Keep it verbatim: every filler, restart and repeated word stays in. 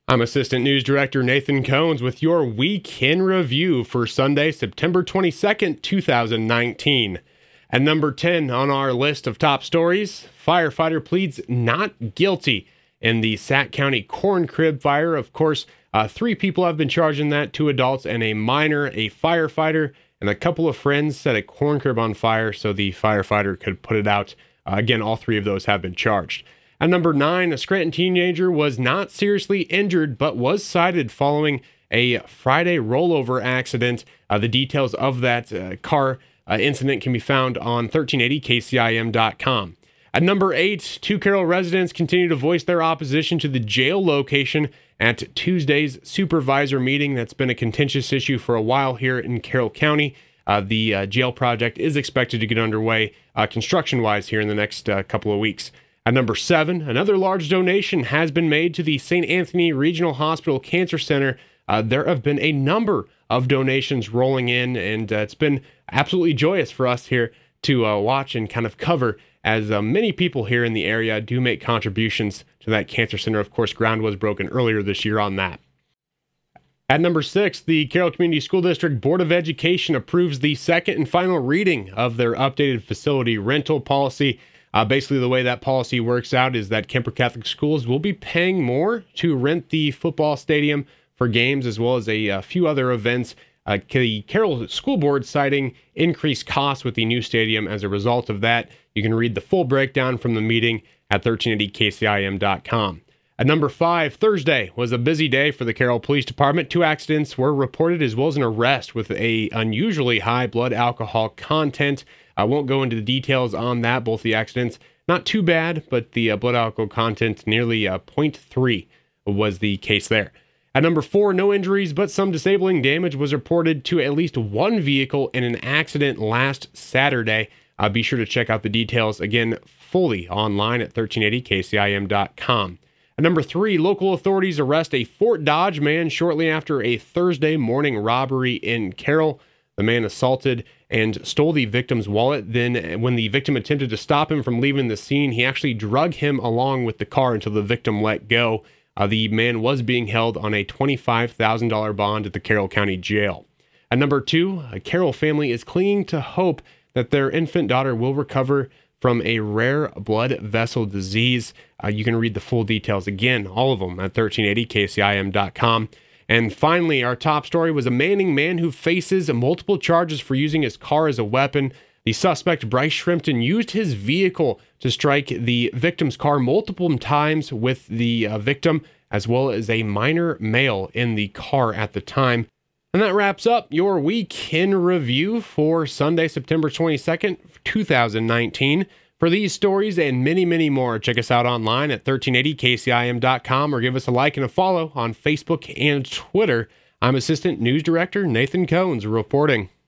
I'm Assistant News Director Nathan Cones with your Week in Review for Sunday, September twenty-second, two thousand nineteen. At number ten on our list of top stories, firefighter pleads not guilty in the Sac County corn crib fire. Of course, uh, three people have been charged in that, two adults and a minor. A firefighter and a couple of friends set a corn crib on fire so the firefighter could put it out. Uh, again, all three of those have been charged. At number nine, a Scranton teenager was not seriously injured, but was cited following a Friday rollover accident. Uh, the details of that uh, car uh, incident can be found on thirteen eighty K C I M dot com. At number eight, two Carroll residents continue to voice their opposition to the jail location at Tuesday's supervisor meeting. That's been a contentious issue for a while here in Carroll County. Uh, the uh, jail project is expected to get underway uh, construction-wise here in the next uh, couple of weeks. At number seven, another large donation has been made to the Saint Anthony Regional Hospital Cancer Center. Uh, there have been a number of donations rolling in, and uh, it's been absolutely joyous for us here to uh, watch and kind of cover as uh, many people here in the area do make contributions to that cancer center. Of course, ground was broken earlier this year on that. At number six, the Carroll Community School District Board of Education approves the second and final reading of their updated facility rental policy. Uh, basically, the way that policy works out is that Kemper Catholic Schools will be paying more to rent the football stadium for games as well as a, a few other events. Uh, the Carroll School Board citing increased costs with the new stadium as a result of that. You can read the full breakdown from the meeting at thirteen eighty K C I M dot com. At number five, Thursday was a busy day for the Carroll Police Department. Two accidents were reported as well as an arrest with a unusually high blood alcohol content. I won't go into the details on that. Both the accidents, not too bad, but the uh, blood alcohol content nearly uh, zero point three was the case there. At number four, no injuries, but some disabling damage was reported to at least one vehicle in an accident last Saturday. Uh, be sure to check out the details, again, fully online at thirteen eighty K C I M dot com. At number three, local authorities arrest a Fort Dodge man shortly after a Thursday morning robbery in Carroll. The man assaulted and stole the victim's wallet. Then, when the victim attempted to stop him from leaving the scene, he actually drug him along with the car until the victim let go. Uh, the man was being held on a twenty-five thousand dollars bond at the Carroll County Jail. At number two, a Carroll family is clinging to hope that their infant daughter will recover from a rare blood vessel disease. Uh, you can read the full details again, all of them, at thirteen eighty K C I M dot com. And finally, our top story was a Manning man who faces multiple charges for using his car as a weapon. The suspect, Bryce Shrimpton, used his vehicle to strike the victim's car multiple times with the uh, victim, as well as a minor male in the car at the time. And that wraps up your Week in Review for Sunday, September twenty-second, two thousand nineteen. For these stories and many, many more, check us out online at thirteen eighty K C I M dot com or give us a like and a follow on Facebook and Twitter. I'm Assistant News Director Nathan Cones reporting.